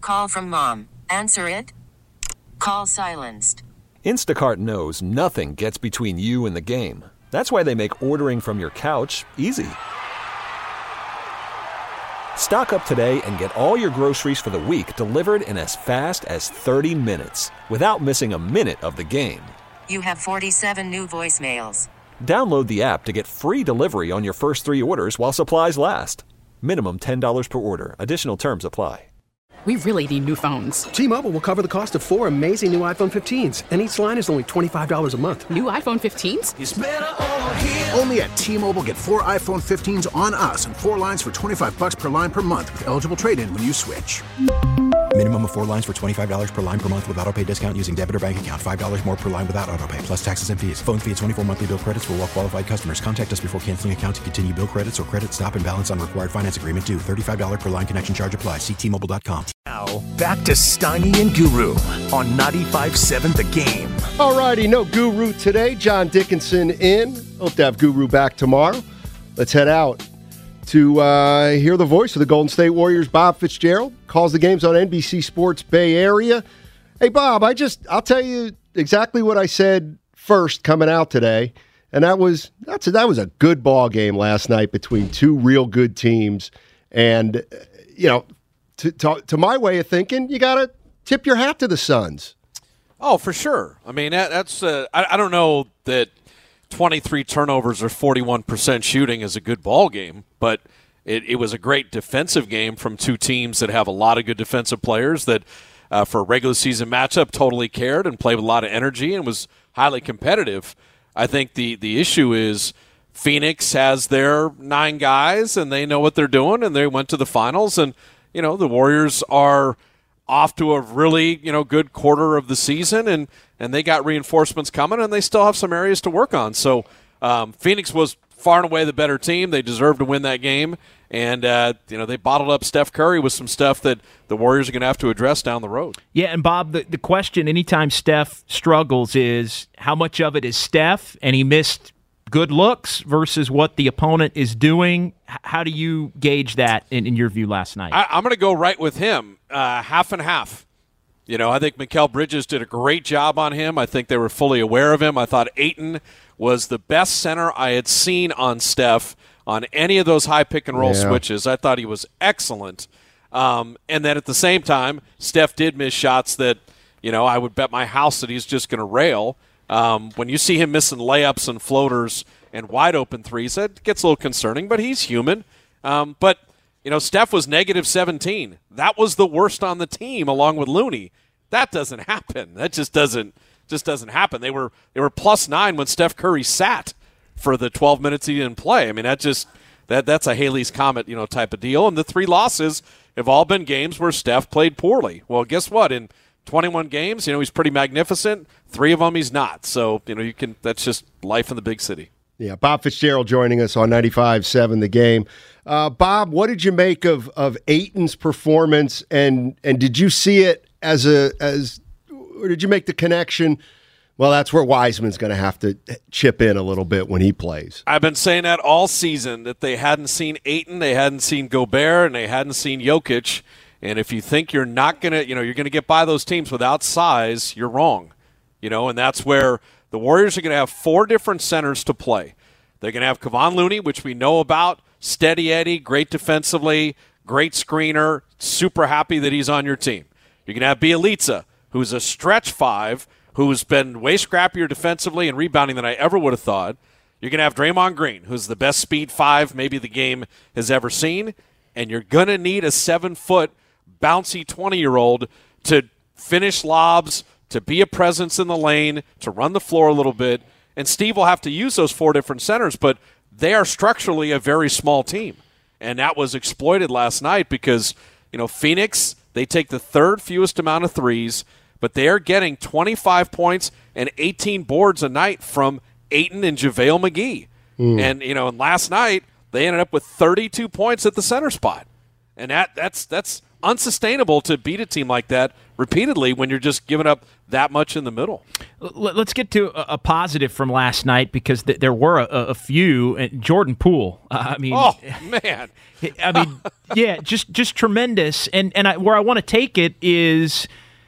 Call from mom. Answer it. Call silenced. Instacart knows nothing gets between you and the game. That's why they make ordering from your couch easy. Stock up today and get all your groceries for the week delivered in as fast as 30 minutes without missing a minute of the game. You have 47 new voicemails. Download the app to get free delivery on your first 3 orders while supplies last. Minimum $10 per order. Additional terms apply. We really need new phones. T-Mobile will cover the cost of 4 amazing new iPhone 15s, and each line is only $25 a month. New iPhone 15s? It's better over here. Only at T-Mobile, get 4 iPhone 15s on us and 4 lines for $25 per line per month with eligible trade-in when you switch. Minimum of 4 lines for $25 per line per month with autopay discount using debit or bank account. $5 more per line without autopay, plus taxes and fees. Phone fee at 24 monthly bill credits for well-qualified customers. Contact us before canceling account to continue bill credits or credit stop and balance on required finance agreement due. $35 per line connection charge applies. See T-Mobile.com. Now, back to Steiny and Guru on 95.7 The Game. All righty, no Guru today. John Dickinson in. Hope to have Guru back tomorrow. Let's head out to hear the voice of the Golden State Warriors. Bob Fitzgerald calls the games on NBC Sports Bay Area. Hey, Bob, I'll tell you exactly what I said first coming out today, and that was a good ball game last night between two real good teams. And to my way of thinking, you got to tip your hat to the Suns. Oh, for sure. I mean, that's I don't know that 23 turnovers or 41% shooting is a good ball game, but it was a great defensive game from two teams that have a lot of good defensive players that for a regular season matchup totally cared and played with a lot of energy and was highly competitive. I think the issue is Phoenix has their 9 guys and they know what they're doing and they went to the finals, and the Warriors are off to a really good quarter of the season, and they got reinforcements coming, and they still have some areas to work on. So Phoenix was far and away the better team. They deserved to win that game, and they bottled up Steph Curry with some stuff that the Warriors are going to have to address down the road. Yeah, and Bob, the question anytime Steph struggles is how much of it is Steph, and he missed good looks versus what the opponent is doing. How do you gauge that in your view last night? I'm going to go right with him, half and half. I think Mikal Bridges did a great job on him. I think they were fully aware of him. I thought Ayton was the best center I had seen on Steph on any of those high pick-and-roll switches. I thought he was excellent. And then at the same time, Steph did miss shots that, I would bet my house that he's just going to rail. When you see him missing layups and floaters and wide-open threes, that gets a little concerning, but he's human. But Steph was negative 17. That was the worst on the team, along with Looney. That doesn't happen. That just doesn't happen. They were plus 9 when Steph Curry sat for the 12 minutes he didn't play. I mean, that's a Haley's Comet, type of deal. And the 3 losses have all been games where Steph played poorly. Well, guess what? In 21 games, he's pretty magnificent. 3 of them he's not. So, that's just life in the big city. Yeah, Bob Fitzgerald joining us on 95.7 The Game. Bob, what did you make of Ayton's performance, and did you see it or did you make the connection? Well, that's where Wiseman's going to have to chip in a little bit when he plays. I've been saying that all season, that they hadn't seen Ayton, they hadn't seen Gobert, and they hadn't seen Jokic. And if you think you're not going to, you're going to get by those teams without size, you're wrong. And that's where the Warriors are going to have 4 different centers to play. They're going to have Kevon Looney, which we know about, steady Eddie, great defensively, great screener, super happy that he's on your team. You're going to have Bjelica, who's a stretch 5, who's been way scrappier defensively and rebounding than I ever would have thought. You're going to have Draymond Green, who's the best speed 5 maybe the game has ever seen. And you're going to need a 7-foot, bouncy 20-year-old to finish lobs, to be a presence in the lane, to run the floor a little bit. And Steve will have to use those 4 different centers, but they are structurally a very small team. And that was exploited last night because, Phoenix, they take the 3rd fewest amount of threes, but they are getting 25 points and 18 boards a night from Ayton and JaVale McGee. And, and last night they ended up with 32 points at the center spot. And that's unsustainable to beat a team like that repeatedly when you're just giving up that much in the middle. Let's get to a positive from last night because there were a few. And Jordan Poole, oh man, yeah, just tremendous. And where I want to take it is,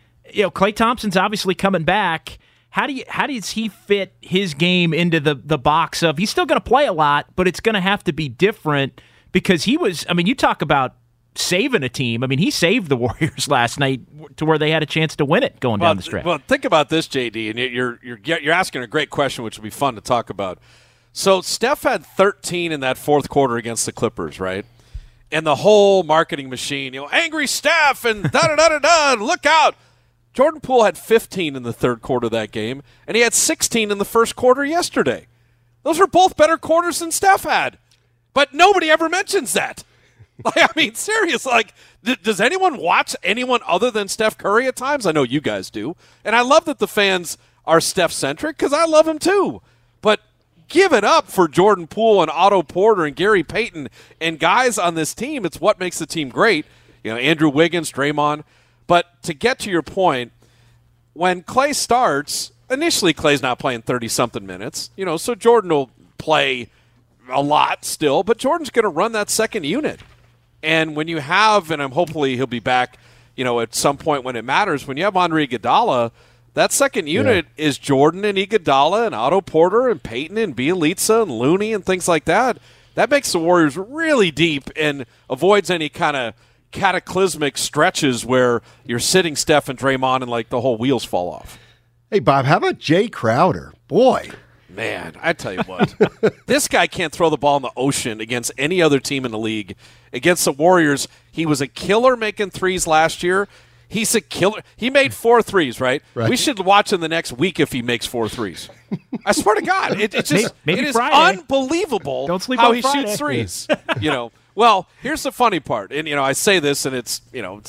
Klay Thompson's obviously coming back. How does he fit his game into the box of he's still going to play a lot, but it's going to have to be different because he was. You talk about saving a team. He saved the Warriors last night to where they had a chance to win it going down the stretch. Well, think about this, JD, and you're asking a great question, which will be fun to talk about. So Steph had 13 in that fourth quarter against the Clippers, right? And the whole marketing machine, angry Steph and da-da-da-da-da, look out. Jordan Poole had 15 in the third quarter of that game, and he had 16 in the first quarter yesterday. Those were both better quarters than Steph had. But nobody ever mentions that. Seriously, does anyone watch anyone other than Steph Curry at times? I know you guys do. And I love that the fans are Steph-centric because I love him too. But give it up for Jordan Poole and Otto Porter and Gary Payton and guys on this team. It's what makes the team great. Andrew Wiggins, Draymond. But to get to your point, when Klay starts, initially Klay's not playing 30-something minutes. So Jordan will play a lot still, but Jordan's going to run that second unit. And when you have, and hopefully he'll be back, at some point when it matters, when you have Andre Iguodala, that second unit is Jordan and Iguodala and Otto Porter and Peyton and Bielitsa and Looney and things like that. That makes the Warriors really deep and avoids any kind of cataclysmic stretches where you're sitting Steph and Draymond and the whole wheels fall off. Hey, Bob, how about Jay Crowder? Boy. Man, I tell you what, this guy can't throw the ball in the ocean against any other team in the league. Against the Warriors, he was a killer making threes last year. He's a killer. He made 4 threes, right? We should watch him the next week if he makes 4 threes. I swear to God, it is unbelievable Don't sleep how on he Friday. shoots threes. Well, here's the funny part, and I say this, and it's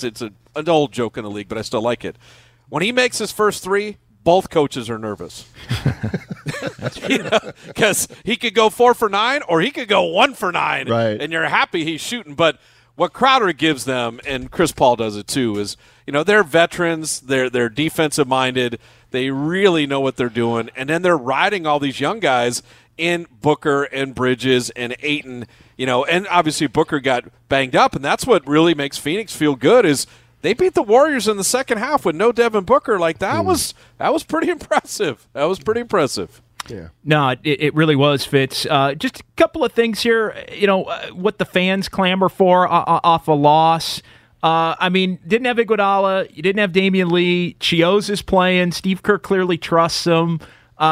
an old joke in the league, but I still like it. When he makes his first 3, both coaches are nervous. That's true. Because he could go 4 for 9 or he could go 1 for 9. Right. And you're happy he's shooting. But what Crowder gives them, and Chris Paul does it too, is, they're veterans. They're defensive-minded. They really know what they're doing. And then they're riding all these young guys in Booker and Bridges and Ayton. And obviously Booker got banged up. And that's what really makes Phoenix feel good is they beat the Warriors in the second half with no Devin Booker. That was pretty impressive. That was pretty impressive. Yeah. No, it really was, Fitz. Just a couple of things here. What the fans clamor for off a loss. Didn't have Iguodala. You didn't have Damian Lee. Chiozza's playing. Steve Kerr clearly trusts him.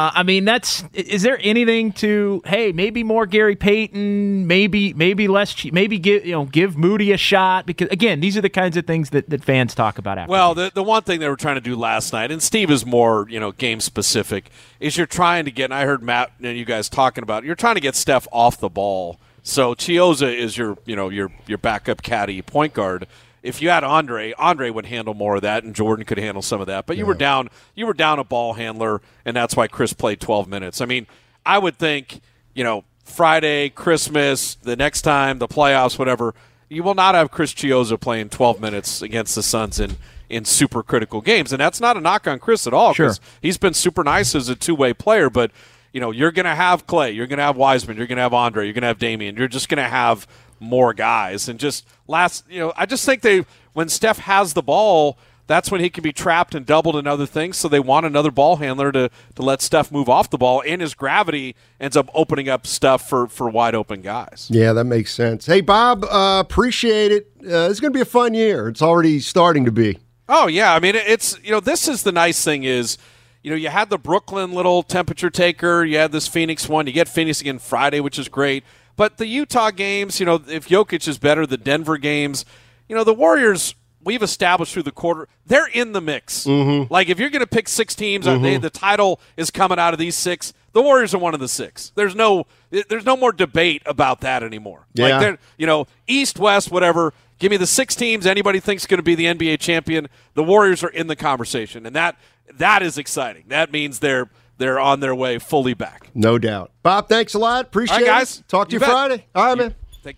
Is there anything to, hey, maybe more Gary Payton, maybe less, maybe give Moody a shot? Because, again, these are the kinds of things that fans talk about after. Well, the one thing they were trying to do last night, and Steve is more, game-specific, is you're trying to get, and I heard Matt and you guys talking about it, you're trying to get Steph off the ball. So Chiozza is your backup caddy point guard. If you had Andre would handle more of that, and Jordan could handle some of that. But you were down a ball handler, and that's why Chris played 12 minutes. I would think, Friday, Christmas, the next time, the playoffs, whatever, you will not have Chris Chiozza playing 12 minutes against the Suns in super critical games. And that's not a knock on Chris at all, because he's been super nice as a two-way player. But, you're going to have Klay, you're going to have Wiseman, you're going to have Andre, you're going to have Damian. You're just going to have more guys. And I just think when Steph has the ball, that's when he can be trapped and doubled and other things. So they want another ball handler to let Steph move off the ball, and his gravity ends up opening up stuff for wide open guys. Yeah, that makes sense. Hey, Bob, appreciate it. It's going to be a fun year. It's already starting to be. Oh, yeah. It's, this is the nice thing is, you had the Brooklyn little temperature taker. You had this Phoenix one. You get Phoenix again Friday, which is great. But the Utah games, if Jokic is better, the Denver games, the Warriors, we've established through the quarter, they're in the mix. Mm-hmm. If you're going to pick 6 teams, the title is coming out of these 6. The Warriors are one of the 6. There's no more debate about that anymore. Yeah. East, West, whatever. Give me the 6 teams anybody thinks is going to be the NBA champion. The Warriors are in the conversation, and that is exciting. That means they're on their way fully back. No doubt. Bob, thanks a lot. Appreciate it. All right, guys. Talk to you Friday. All right, man. Take care.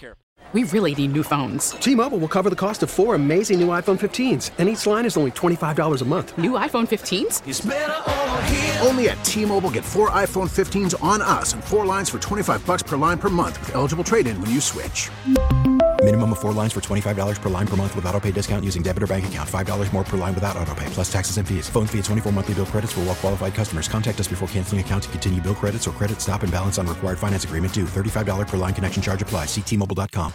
We really need new phones. T-Mobile will cover the cost of 4 amazing new iPhone 15s, and each line is only $25 a month. New iPhone 15s? It's better over here. Only at T-Mobile, get 4 iPhone 15s on us and 4 lines for $25 per line per month with eligible trade-in when you switch. Minimum of 4 lines for $25 per line per month with autopay discount using debit or bank account. $5 more per line without autopay, plus taxes and fees. Phone fee at 24 monthly bill credits for well-qualified customers. Contact us before canceling account to continue bill credits or credit stop and balance on required finance agreement due. $35 per line connection charge applies. See T-Mobile.com.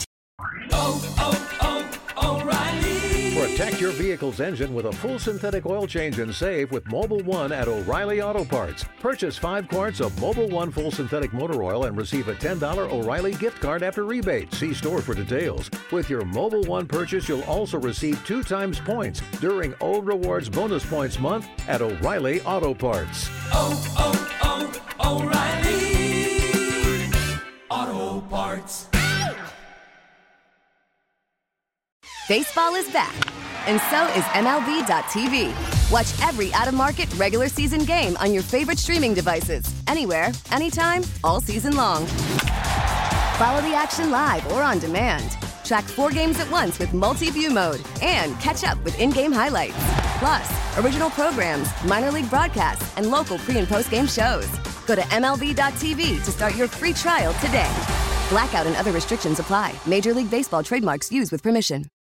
O'Reilly. Protect your vehicle's engine with a full synthetic oil change and save with Mobil 1 at O'Reilly Auto Parts. Purchase 5 quarts of Mobil 1 full synthetic motor oil and receive a $10 O'Reilly gift card after rebate. See store for details. With your Mobil 1 purchase, you'll also receive 2 times points during O Rewards Bonus Points Month at O'Reilly Auto Parts. O'Reilly Auto Parts. Baseball is back, and so is MLB.tv. Watch every out-of-market regular season game on your favorite streaming devices, anywhere, anytime, all season long. Follow the action live or on demand. Track 4 games at once with multi-view mode and catch up with in-game highlights. Plus, original programs, minor league broadcasts, and local pre- and post-game shows. Go to MLB.tv to start your free trial today. Blackout and other restrictions apply. Major League Baseball trademarks used with permission.